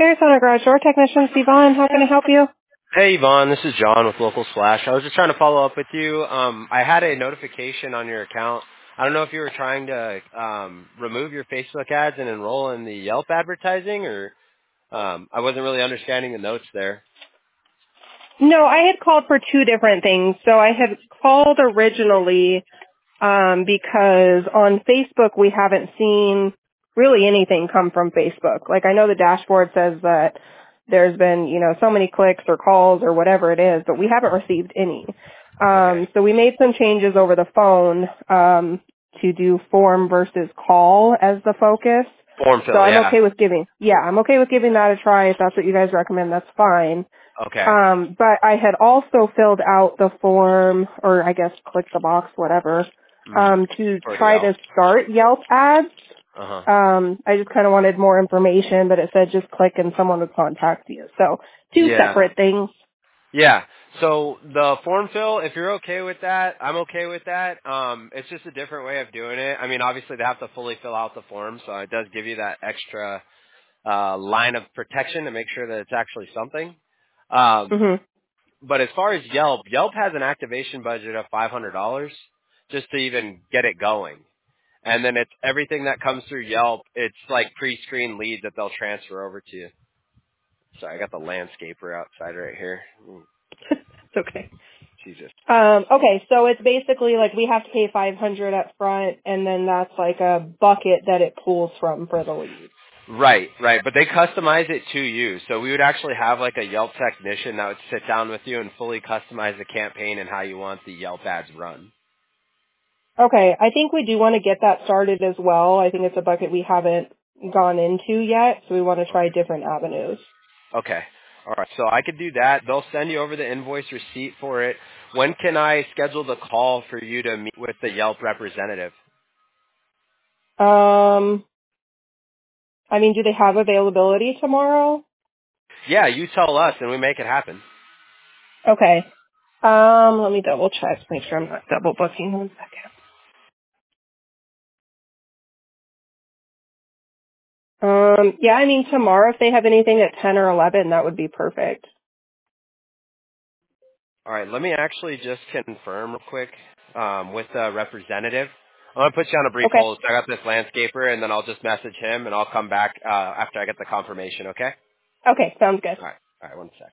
Arizona Garage Door Technician, Yvonne. How can I help you? Hey, Yvonne, this is John with Local Splash. I was just trying to follow up with you. I had a notification on your account. I don't know if you were trying to remove your Facebook ads and enroll in the Yelp advertising, or I wasn't really understanding the notes there. No, I had called for two different things. So I had called originally because on Facebook we haven't seen really anything come from Facebook. Like I know the dashboard says that there's been, so many clicks or calls or whatever it is, but we haven't received any. Okay. So we made some changes over the phone to do form versus call as the focus. Form So fill, I'm yeah. okay with I'm okay with giving that a try. If that's what you guys recommend, that's fine. Okay. But I had also filled out the form, or I guess click the box, whatever, to For the try Yelp. to start Yelp ads. Uh-huh. I just kind of wanted more information, but it said just click and someone would contact you. So two Yeah. separate things. Yeah. So the form fill, if you're okay with that, I'm okay with that. It's just a different way of doing it. I mean, obviously they have to fully fill out the form, so it does give you that extra line of protection to make sure that it's actually something. Mhm. But as far as Yelp, Yelp has an activation budget of $500 just to even get it going. And then it's everything that comes through Yelp, it's like pre-screened leads that they'll transfer over to you. Sorry, I got the landscaper outside right here. It's okay. Jesus. Okay, so it's basically like we have to pay $500 up front, and then that's like a bucket that it pulls from for the lead. Right, right. But they customize it to you. So we would actually have like a Yelp technician that would sit down with you and fully customize the campaign and how you want the Yelp ads run. Okay, I think we do want to get that started as well. I think it's a bucket we haven't gone into yet, so we want to try different avenues. Okay. All right. So I could do that. They'll send you over the invoice receipt for it. When can I schedule the call for you to meet with the Yelp representative? I mean, do they have availability tomorrow? Yeah, you tell us and we make it happen. Okay. Let me double check, make sure I'm not double booking. 1 second. Yeah, I mean, tomorrow if they have anything at 10 or 11, that would be perfect. All right. Let me actually just confirm real quick with the representative. I'm going to put you on a brief Okay. hold. I got this landscaper, and then I'll just message him, and I'll come back after I get the confirmation, okay? Okay, sounds good. All right. All right, one sec.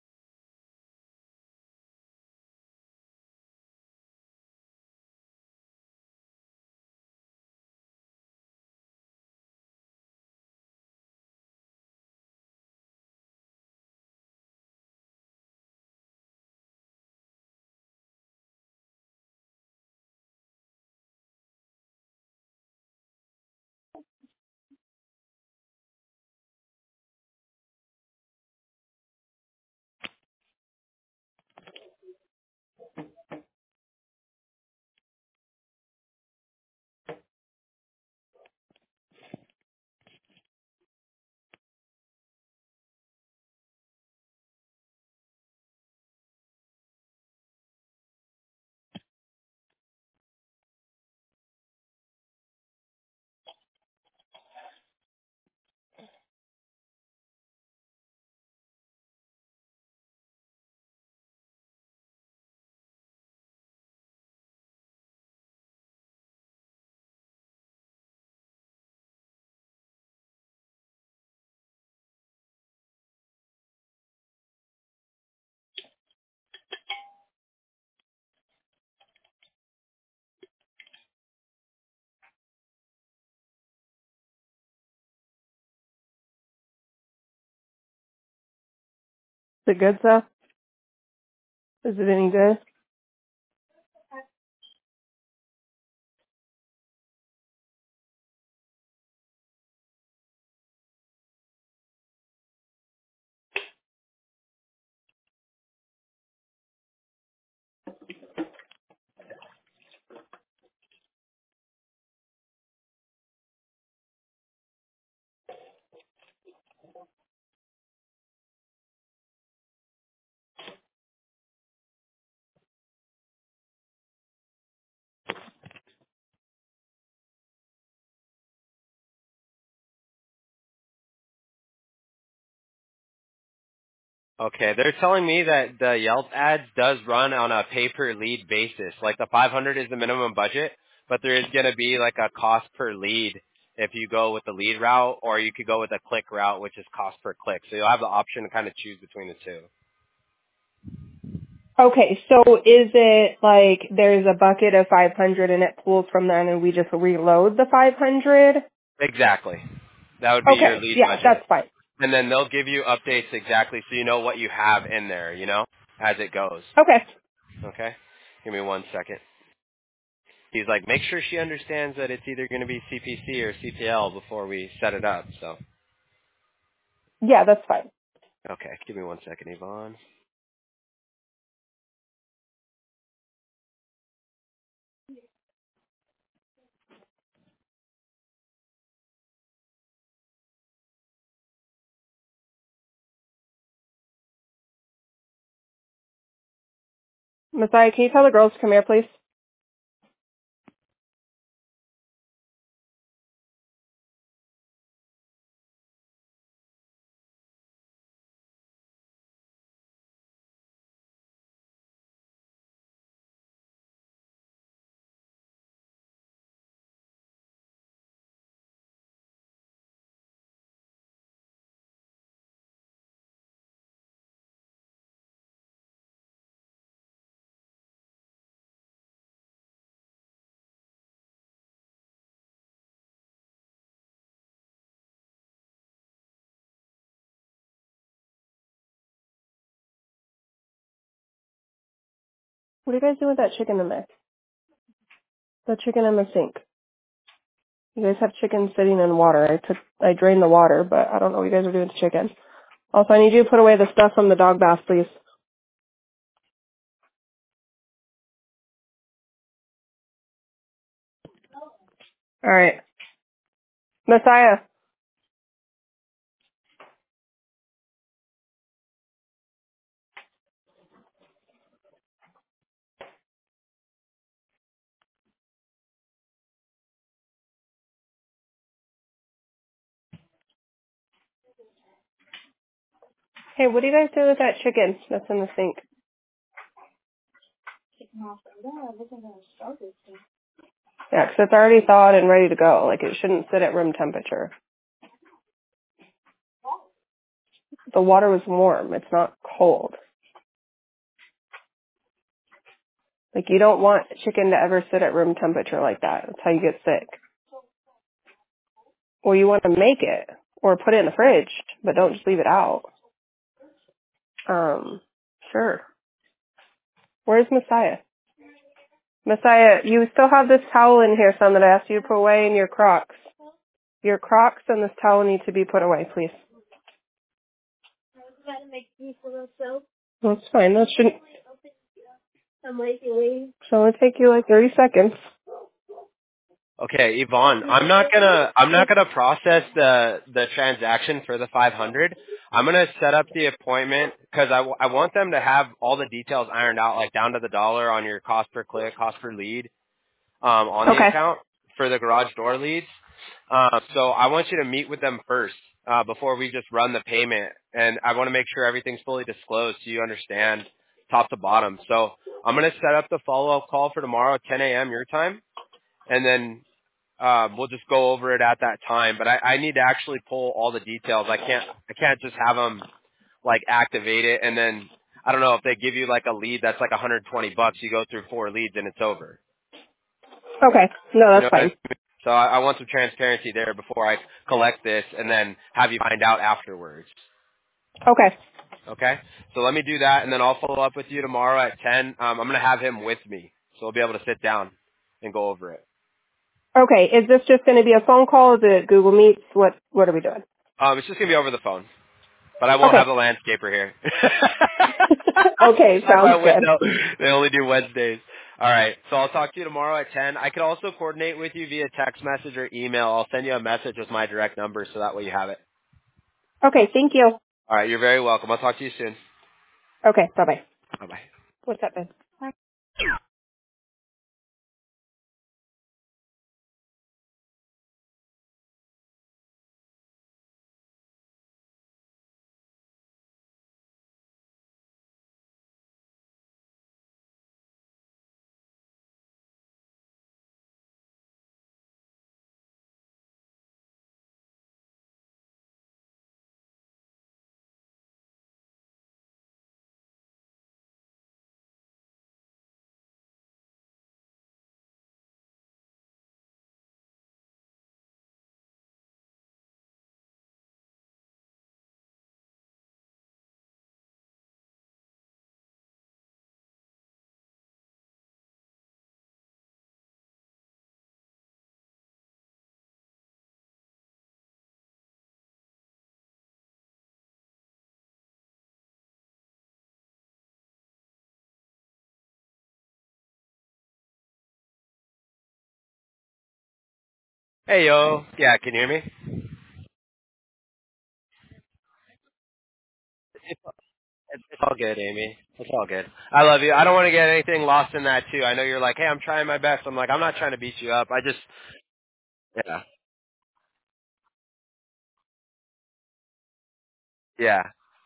Is it good, Seth? Is it any good? Okay, they're telling me that the Yelp ads does run on a pay per lead basis. Like the 500 is the minimum budget, but there is going to be like a cost per lead if you go with the lead route, or you could go with a click route, which is cost per click. So you'll have the option to kind of choose between the two. Okay, so is it like there's a bucket of 500 and it pulls from that and we just reload the 500? Exactly. That would be your Okay, lead yeah, budget. that's fine. And then they'll give you updates exactly so you know what you have in there, as it goes. Okay. Okay? Give me 1 second. He's like, make sure she understands that it's either going to be CPC or CPL before we set it up. So, Yeah, that's fine. okay, give me 1 second, Yvonne. Messiah, can you tell the girls to come here, please? What are you guys doing with that chicken in there? The chicken in the sink. You guys have chicken sitting in water. I drained the water, but I don't know what you guys are doing to chicken. Also, I need you to put away the stuff from the dog bath, please. All right. Messiah. Hey, what are you guys doing with that chicken that's in the sink? Yeah, 'cause it's already thawed and ready to go. Like, it shouldn't sit at room temperature. The water was warm. It's not cold. Like, you don't want chicken to ever sit at room temperature like that. That's how you get sick. Or you want to make it or put it in the fridge, but don't just leave it out. Sure. Where's Messiah? Messiah, you still have this towel in here, son, that I asked you to put away in your Crocs. Your Crocs and this towel need to be put away, please. That's fine. That shouldn't. So it'll take you like 30 seconds. Okay, Yvonne, I'm not gonna process the transaction for the 500. I'm gonna set up the appointment because I want them to have all the details ironed out, like down to the dollar on your cost per click, cost per lead, on the Okay. account for the garage door leads. So I want you to meet with them first before we just run the payment, and I want to make sure everything's fully disclosed so you understand top to bottom. So I'm gonna set up the follow-up call for tomorrow at 10 a.m. your time, and then we'll just go over it at that time. But I need to actually pull all the details. I can't just have them like activate it and then I don't know if they give you like a lead that's like $120. You go through 4 leads and it's over. Okay. No, You that's know what I fine. mean? So I want some transparency there before I collect this and then have you find out afterwards. Okay. Okay? So let me do that and then I'll follow up with you tomorrow at 10. I'm going to have him with me. So we'll be able to sit down and go over it. Okay. Is this just going to be a phone call? Is it Google Meets? What are we doing? It's just going to be over the phone. But I won't have Okay. the landscaper here. Okay. At my Sounds good. window. They only do Wednesdays. All right. So I'll talk to you tomorrow at 10. I could also coordinate with you via text message or email. I'll send you a message with my direct number so that way you have it. Okay. Thank you. All right. You're very welcome. I'll talk to you soon. Okay. Bye-bye. Bye-bye. What's up, Ben? Hey yo. Yeah, can you hear me? It's all good, Amy. It's all good. I love you. I don't want to get anything lost in that too. I know you're like, hey, I'm trying my best. I'm like, I'm not trying to beat you up. I just, yeah, yeah.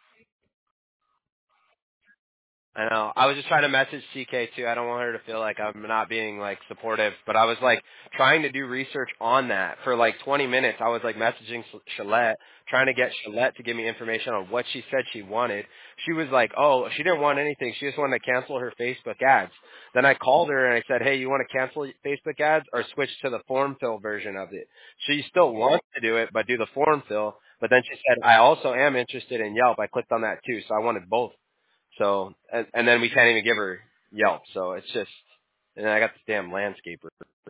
I know. I was just trying to message CK too. I don't want her to feel like I'm not being like supportive, but I was like trying to do research on that for like 20 minutes. I was like messaging Shalette, trying to get Shalette to give me information on what she said she wanted. She was like, oh, she didn't want anything. She just wanted to cancel her Facebook ads. Then I called her and I said, hey, you want to cancel Facebook ads or switch to the form fill version of it? She still wants to do it, but do the form fill. But then she said, I also am interested in Yelp. I clicked on that too, so I wanted both. So, and then we can't even give her Yelp. So it's just, and then I got this damn landscaper.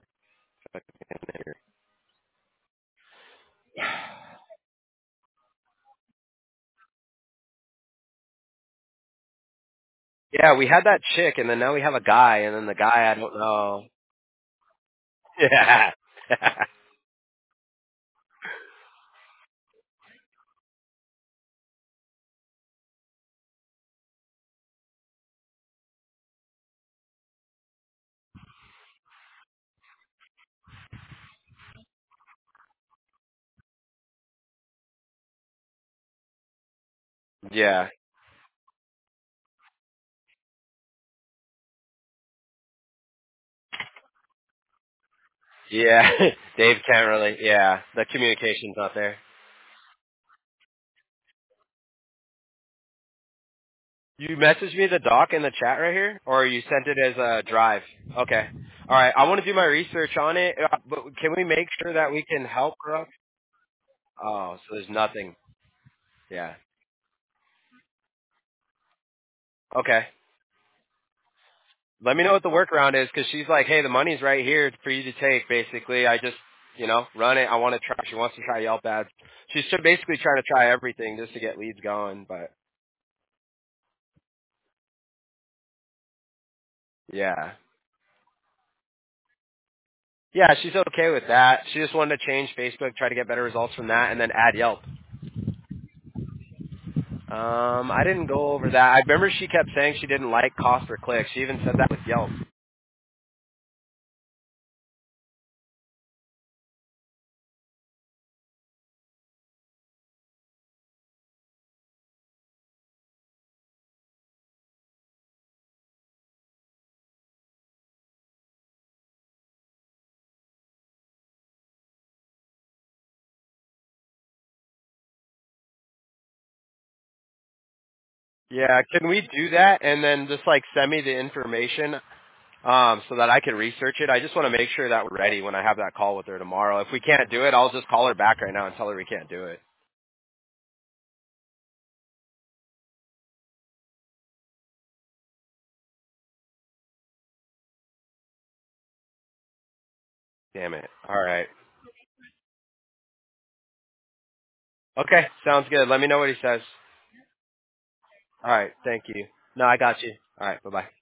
Yeah, we had that chick, and then now we have a guy, and then the guy, I don't know. Yeah. Yeah. Yeah. Dave can't really, yeah. The communication's not there. You messaged me the doc in the chat right here, or you sent it as a drive? Okay. All right. I want to do my research on it, but can we make sure that we can help her up? Oh, so there's nothing. Yeah. Okay. Let me know what the workaround is, because she's like, hey, the money's right here for you to take, basically. I just, run it. I want to try. She wants to try Yelp ads. She's basically trying to try everything just to get leads going, but yeah. Yeah, she's okay with that. She just wanted to change Facebook, try to get better results from that, and then add Yelp. I didn't go over that. I remember she kept saying she didn't like cost per click. She even said that with Yelp. Yeah, can we do that and then just like send me the information so that I can research it? I just want to make sure that we're ready when I have that call with her tomorrow. If we can't do it, I'll just call her back right now and tell her we can't do it. Damn it. All right. Okay, sounds good. Let me know what he says. All right, thank you. No, I got you. All right, bye-bye.